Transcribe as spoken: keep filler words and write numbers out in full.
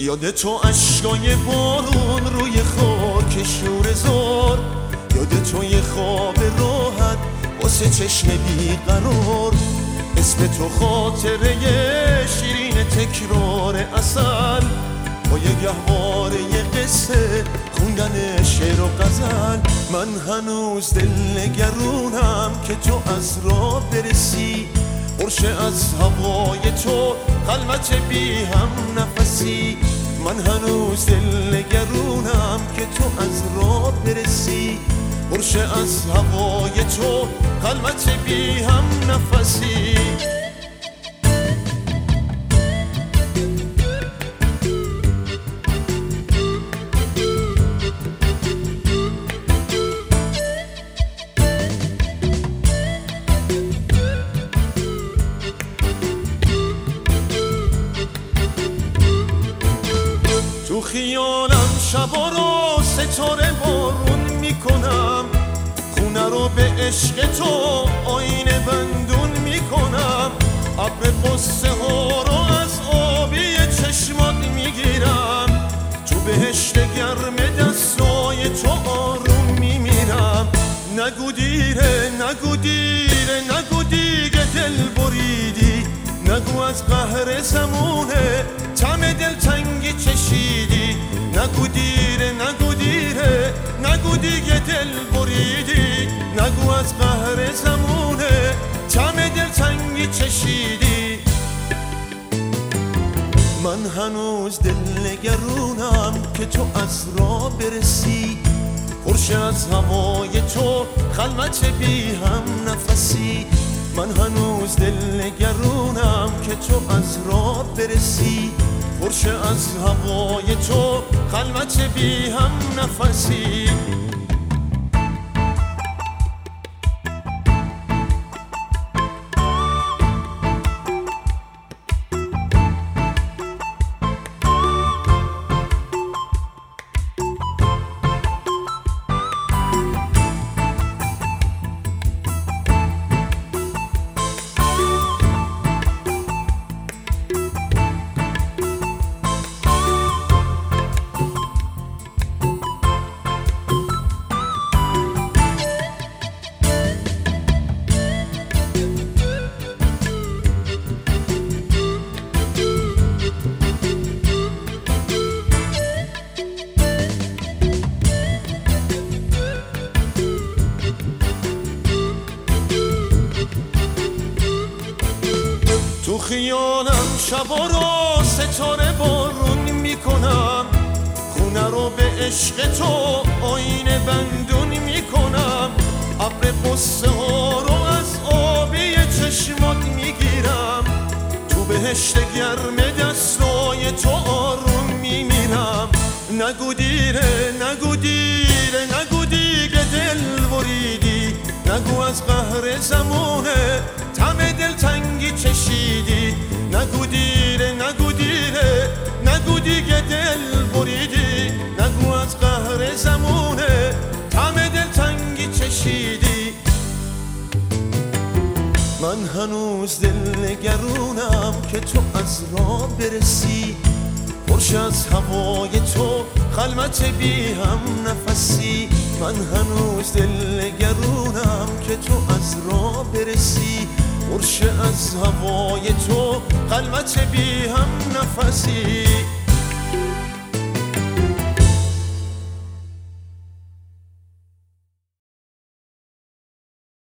یاد تو اشکای بارون روی خاک شور زار، یاد تو یه خواب راحت واسه چشم بیقرار، اسم تو خاطره شیرین تکرار اصل، با یه گهواره یه قصه خوندن شعر و غزل. من هنوز دل نگرونم که تو از راه برسی، برشه از هوای تو خلوت بی هم نفسی. من هنوز دل نگرونم که تو از راه برسی، برشه از هوای تو خلوت بی هم نفسی. تو خیالم شبا رو ستاره بارون میکنم، خونه رو به عشق تو آینه بندون میکنم، ابر قصه ها رو از آبی چشمات میگیرم، تو بهشت گرم دستای تو آروم میمیرم. نگو دیره نگو دیره نگو دیگه دل بریدی، نگو از قهر زمونه طعم دلتنگی چشیدی، نگو دیره نگو دیره نگو دیگه دل بریدی، نگو از قهر زمونه طعم دلتنگی چشیدی. من هنوز دل نگرونم که تو از راه برسی، پرشه از هوای تو خلوت بی هم نفسی. من هنوز دل نگرونم که تو از راه برسی، پرشه از هوای تو خلوت بی هم نفسی. تو خیالم شبا رو ستاره بارون میکنم، خونه رو به عشق تو آینه بندون میکنم، ابر قصه ها رو از آبی چشمات میگیرم، تو بهشت گرم دستای تو آروم میمیرم. نگو دیره نگو دیره نگو دیگه دل بریدی، نگو از قهر زمونه طعم دلتنگی چشیدی، نگو دیره نگو دیره نگو دیگه دل بریدی، نگو از قهر زمونه طعم دلتنگی چشیدی. من هنوز دل نگرونم که تو از راه برسی، پرش از هوای تو خلوت بی هم نفسی. من هنوز دل نگرونم که تو از راه برسی، پرش از هوای تو خلوت بی هم نفسی.